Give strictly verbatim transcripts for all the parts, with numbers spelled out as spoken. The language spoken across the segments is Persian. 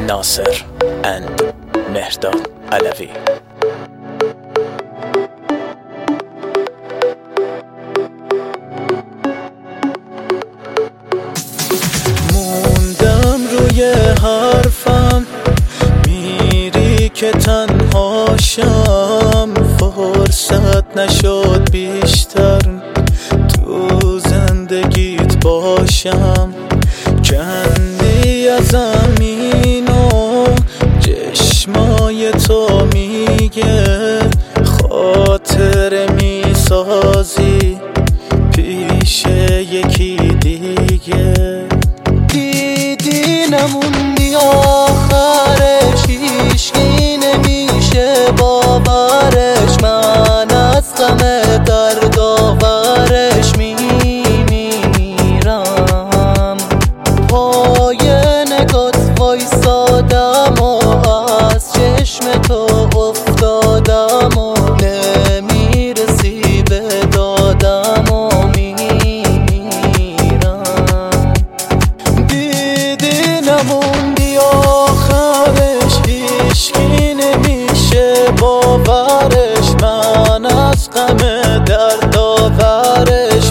ناصر and مهرداد علوی. موندم روی حرفم، میری که تنهاشم، فرصت نشد بیشتر تو زندگیت باشم. کندی از زمین و چشمای تو میگه خاطر میسازی پیش یکی دیگه. دیدی نموندی آخرش، هیچکی نمیشه باورش، من از غم درد آورش میمیرم. پای نگات وایسادم و از چشم تو افتادم و نمیرسی به دادم و میمیرم. دیدی نموندی آخرش، هیچکی نمیشه باورش، من از غم درد آورش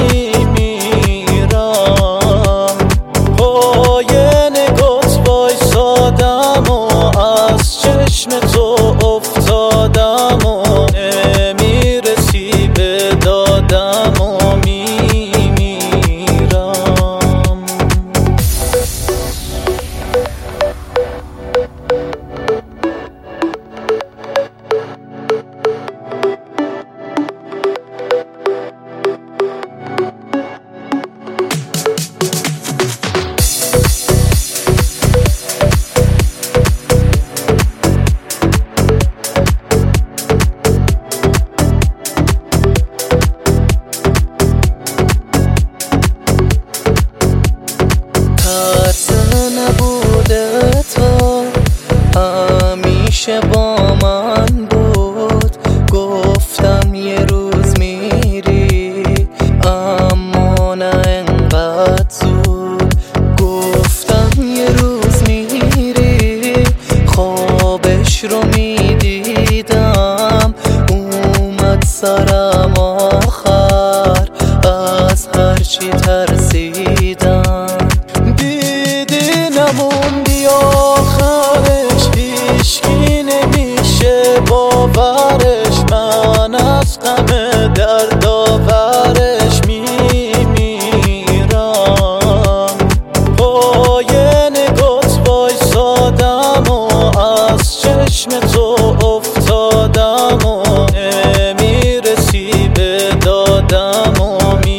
میمیرم. پای نگات وایسادم و از چشم تو افتادم و نمیرسی به دادم و میمیرم. نبوده تو همیشه با من بود، گفتم یه روز میری اما نه انقدر زود. گفتم یه روز میری، خوابش رو میدیدم، اومد سرم آخر از هرچی ترسیدم. نموندی آخرش، هیچکی نمیشه باورش، من از غم درد آورش میمیرم. پای نگات وایسادم و از چشم تو افتادم و نمیرسی به دادم و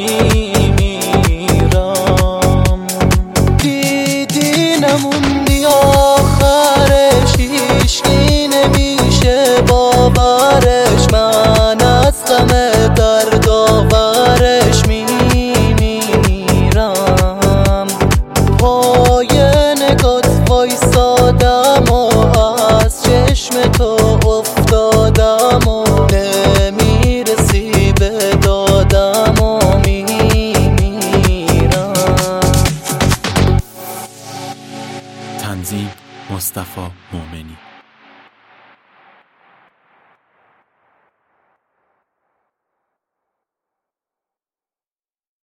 نموندی آخرش، هیچکی نمیشه باورش، من از غم درد آورش میمیرم. پای نگات وایسادم و از چشم تو افتادم و نمیرسی به دادم و میمیرم. تنظیم مصطفی مومنی.